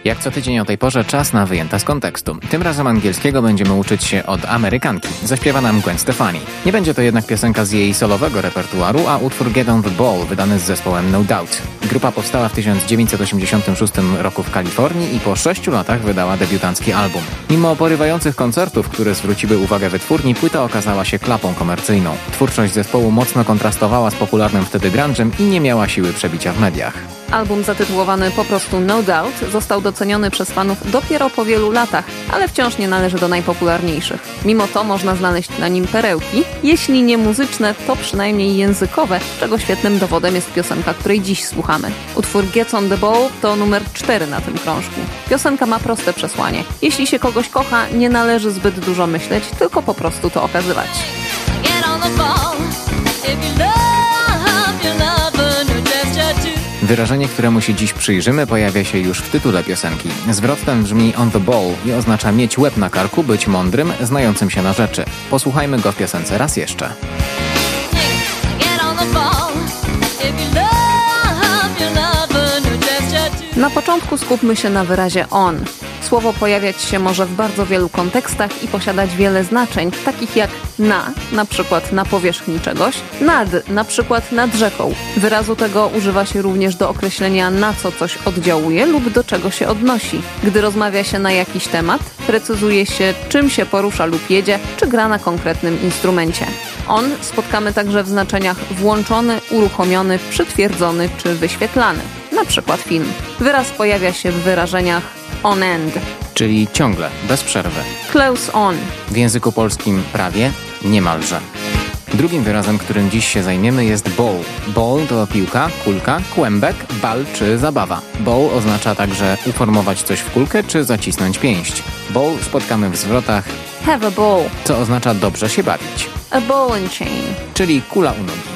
Jak co tydzień o tej porze czas na wyjęta z kontekstu. Tym razem angielskiego będziemy uczyć się od Amerykanki. Zaśpiewa nam Gwen Stefani. Nie będzie to jednak piosenka z jej solowego repertuaru, a utwór Get on the Ball wydany z zespołem No Doubt. Grupa powstała w 1986 roku w Kalifornii i po 6 latach wydała debiutancki album. Mimo porywających koncertów, które zwróciły uwagę wytwórni, płyta okazała się klapą komercyjną. Twórczość zespołu mocno kontrastowała z popularnym wtedy grunge'em i nie miała siły przebicia w mediach. Album zatytułowany po prostu No Doubt został doceniony przez fanów dopiero po wielu latach, ale wciąż nie należy do najpopularniejszych. Mimo to można znaleźć na nim perełki, jeśli nie muzyczne, to przynajmniej językowe, czego świetnym dowodem jest piosenka, której dziś słuchamy. Utwór Get on the Ball to numer 4 na tym krążku. Piosenka ma proste przesłanie. Jeśli się kogoś kocha, nie należy zbyt dużo myśleć, tylko po prostu to okazywać. Get on the ball. If you love your lover, no gesture too. Wyrażenie, któremu się dziś przyjrzymy, pojawia się już w tytule piosenki. Zwrot ten brzmi on the ball i oznacza mieć łeb na karku, być mądrym, znającym się na rzeczy. Posłuchajmy go w piosence raz jeszcze. Get on the ball. If you love your lover, no gesture too. Na początku skupmy się na wyrazie on. Słowo pojawiać się może w bardzo wielu kontekstach i posiadać wiele znaczeń, takich jak na przykład na powierzchni czegoś, nad, na przykład nad rzeką. Wyrazu tego używa się również do określenia, na co coś oddziałuje lub do czego się odnosi. Gdy rozmawia się na jakiś temat, precyzuje się, czym się porusza lub jedzie, czy gra na konkretnym instrumencie. On spotkamy także w znaczeniach włączony, uruchomiony, przytwierdzony czy wyświetlany. Na przykład film. Wyraz pojawia się w wyrażeniach on end, Czyli ciągle, bez przerwy. close on. W języku polskim prawie, niemalże. Drugim wyrazem, którym dziś się zajmiemy, jest ball. Ball to piłka, kulka, kłębek, bal czy zabawa. Ball oznacza także uformować coś w kulkę czy zacisnąć pięść. Ball spotkamy w zwrotach, Have a ball, co oznacza dobrze się bawić, a ball and chain. czyli kula u nogi.